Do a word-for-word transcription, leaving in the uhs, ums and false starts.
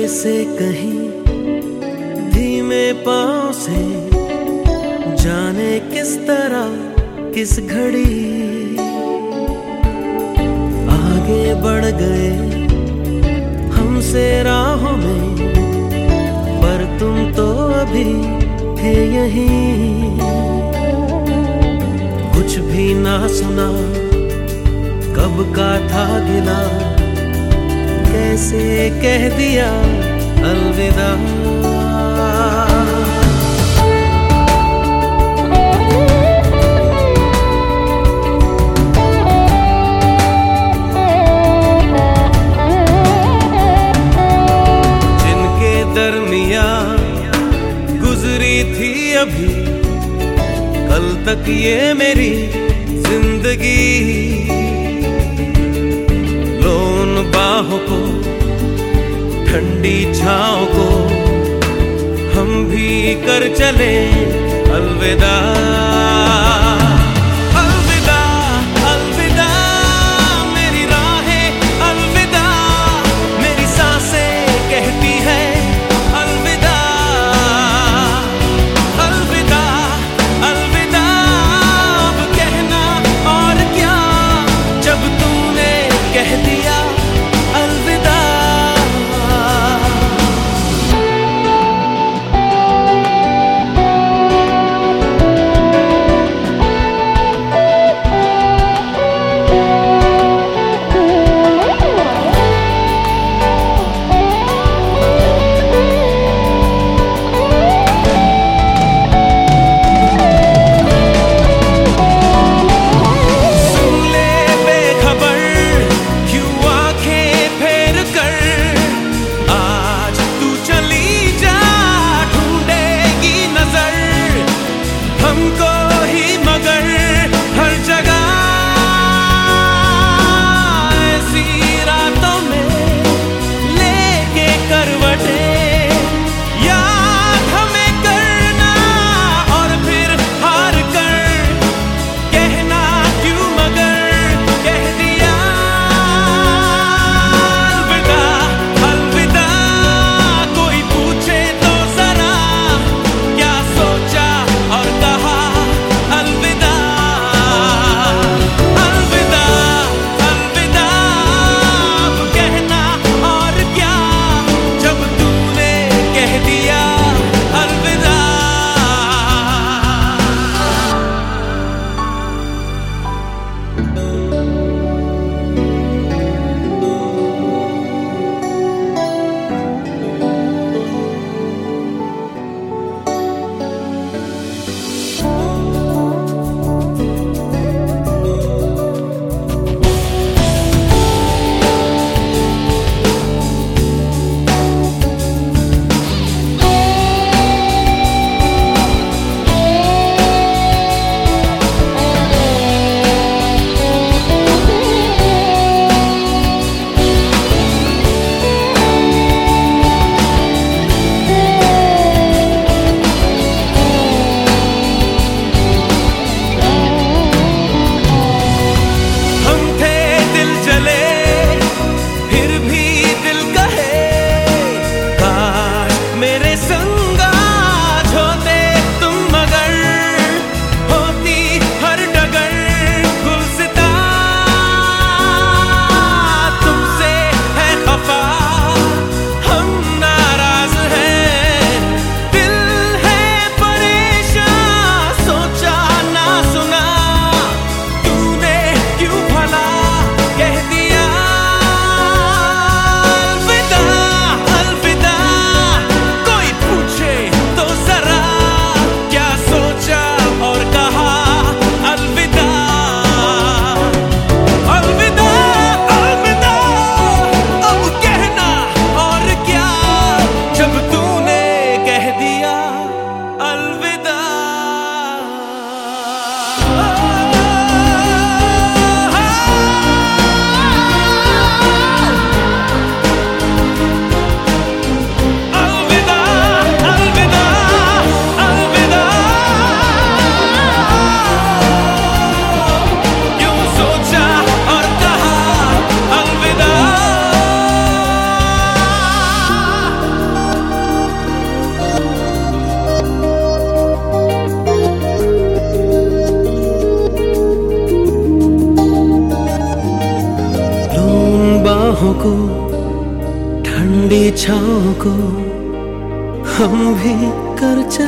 से कहीं धीमे पाँव से, जाने किस तरह किस घड़ी आगे बढ़ गए हमसे राहों में, पर तुम तो अभी थे यहीं। कुछ भी ना सुना कब का था गिला, कैसे कह दिया अलविदा। जिनके दरमिया गुजरी थी अभी कल तक ये मेरी जिंदगी, लो उन बाहों को ठंडी छाँव को हम भी कर चले अलविदा। अलविदा अलविदा मेरी राहें, अलविदा मेरी सांसें कहती है अलविदा। अलविदा अलविदा अब कहना और क्या, जब तूने कह दिया अलविदा। बाहों को, ठंडी छाँव को हम भी कर चले।